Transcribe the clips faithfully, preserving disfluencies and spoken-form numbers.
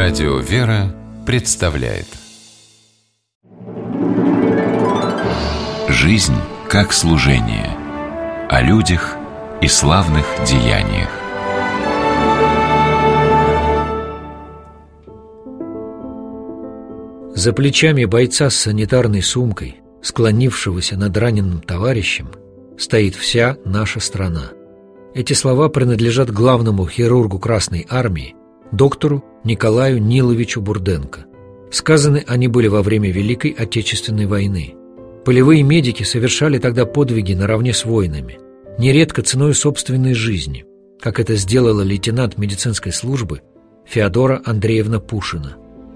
Радио «Вера» представляет «Жизнь как служение». О людях и славных деяниях. За плечами бойца с санитарной сумкой, склонившегося над раненым товарищем, стоит вся наша страна. Эти слова принадлежат главному хирургу Красной Армии, доктору Николаю Ниловичу Бурденко. Сказаны они были во время Великой Отечественной войны. Полевые медики совершали тогда подвиги наравне с воинами, нередко ценой собственной жизни, как это сделала лейтенант медицинской службы Феодора Андреевна Пушина.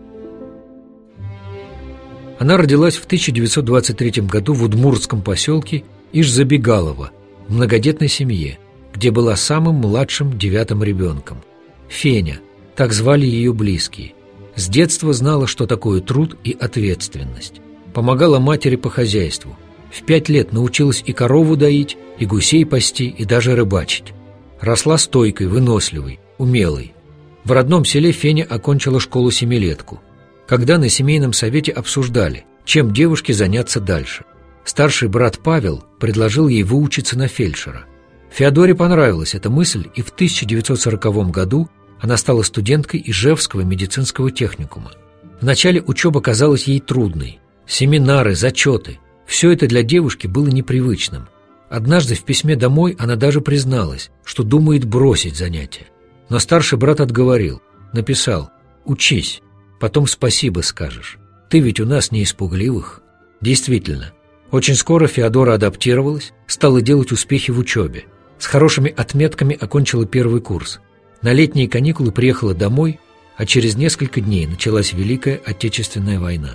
Она родилась в тысяча девятьсот двадцать третьем году в удмуртском поселке Иш-Забегалово, в многодетной семье, где была самым младшим девятым ребенком. Феня, так звали ее близкие. С детства знала, что такое труд и ответственность. Помогала матери по хозяйству. В пять лет научилась и корову доить, и гусей пасти, и даже рыбачить. Росла стойкой, выносливой, умелой. В родном селе Феня окончила школу-семилетку. Когда на семейном совете обсуждали, чем девушке заняться дальше, старший брат Павел предложил ей выучиться на фельдшера. Феодоре понравилась эта мысль, и в тысяча девятьсот сороковом году она стала студенткой Ижевского медицинского техникума. Вначале учеба казалась ей трудной. Семинары, зачеты – все это для девушки было непривычным. Однажды в письме домой она даже призналась, что думает бросить занятия. Но старший брат отговорил, написал: «Учись, потом спасибо скажешь. Ты ведь у нас не из пугливых». Действительно, очень скоро Феодора адаптировалась, стала делать успехи в учебе. С хорошими отметками окончила первый курс. На летние каникулы приехала домой, а через несколько дней началась Великая Отечественная война.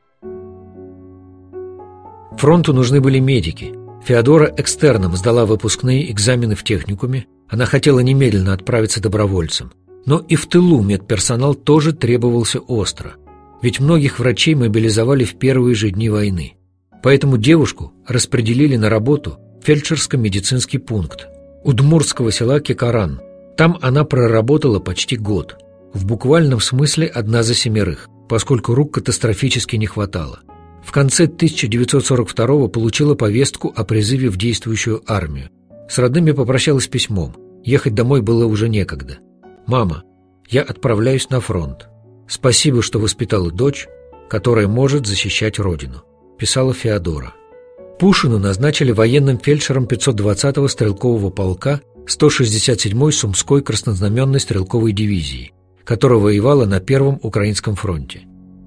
Фронту нужны были медики. Феодора экстерном сдала выпускные экзамены в техникуме. Она хотела немедленно отправиться добровольцем. Но и в тылу медперсонал тоже требовался остро. Ведь многих врачей мобилизовали в первые же дни войны. Поэтому девушку распределили на работу в фельдшерско-медицинский пункт удмуртского села Кекаран. Там она проработала почти год. В буквальном смысле одна за семерых, поскольку рук катастрофически не хватало. В конце тысяча девятьсот сорок второго получила повестку о призыве в действующую армию. С родными попрощалась письмом. Ехать домой было уже некогда. «Мама, я отправляюсь на фронт. Спасибо, что воспитала дочь, которая может защищать родину», – писала Феодора. Пушину назначили военным фельдшером пятьсот двадцатого стрелкового полка сто шестьдесят седьмой Сумской краснознаменной стрелковой дивизии, которая воевала на Первом Украинском фронте.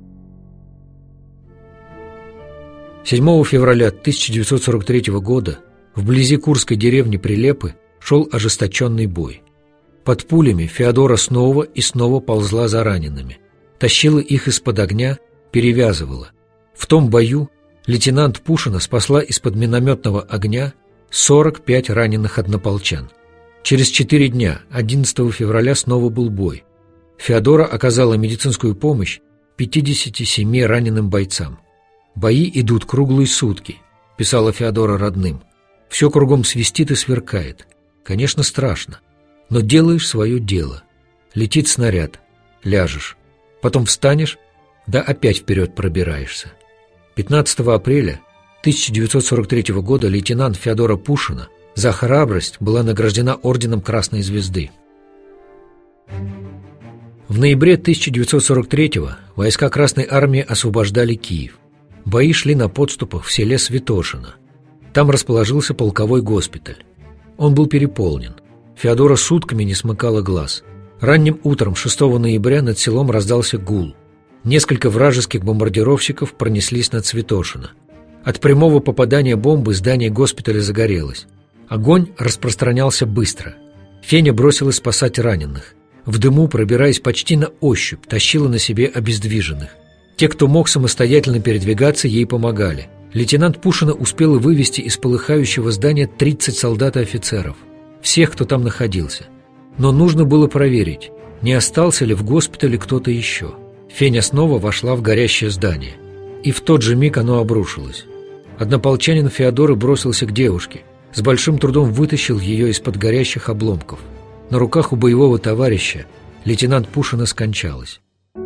седьмого февраля тысяча девятьсот сорок третьего года вблизи курской деревни Прилепы шел ожесточенный бой. Под пулями Феодора снова и снова ползла за ранеными, тащила их из-под огня, перевязывала. В том бою лейтенант Пушина спасла из-под минометного огня сорок пять раненых однополчан. Через четыре дня, одиннадцатого февраля, снова был бой. Феодора оказала медицинскую помощь пятидесяти семи раненым бойцам. «Бои идут круглые сутки», – писала Феодора родным. «Все кругом свистит и сверкает. Конечно, страшно. Но делаешь свое дело. Летит снаряд, ляжешь. Потом встанешь, да опять вперед пробираешься». пятнадцатого апреля тысяча девятьсот сорок третьего года лейтенант Феодора Пушина за храбрость была награждена орденом Красной Звезды. В ноябре тысяча девятьсот сорок третьего войска Красной Армии освобождали Киев. Бои шли на подступах в селе Святошино. Там расположился полковой госпиталь. Он был переполнен. Феодора сутками не смыкала глаз. Ранним утром шестого ноября над селом раздался гул. Несколько вражеских бомбардировщиков пронеслись над Святошино. От прямого попадания бомбы здание госпиталя загорелось. Огонь распространялся быстро. Феня бросилась спасать раненых. В дыму, пробираясь почти на ощупь, тащила на себе обездвиженных. Те, кто мог самостоятельно передвигаться, ей помогали. Лейтенант Пушина успела вывести из полыхающего здания тридцать солдат и офицеров. Всех, кто там находился. Но нужно было проверить, не остался ли в госпитале кто-то еще. Феня снова вошла в горящее здание. И в тот же миг оно обрушилось. Однополчанин Феодоры бросился к девушке. С большим трудом вытащил ее из-под горящих обломков. На руках у боевого товарища лейтенант Пушина скончалась.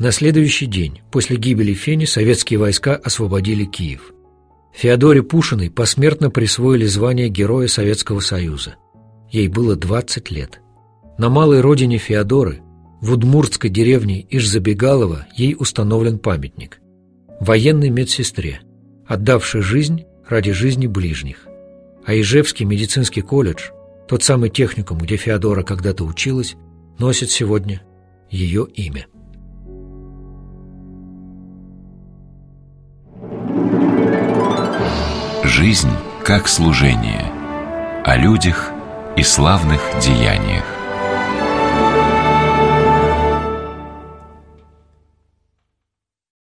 На следующий день после гибели Фени советские войска освободили Киев. Феодоре Пушиной посмертно присвоили звание Героя Советского Союза. Ей было двадцать лет. На малой родине Феодоры, в удмуртской деревне Иж-Забегалово, ей установлен памятник. Военной медсестре, отдавшей жизнь ради жизни ближних. А Ижевский медицинский колледж, тот самый техникум, где Феодора когда-то училась, носит сегодня ее имя. Жизнь как служение. О людях и славных деяниях.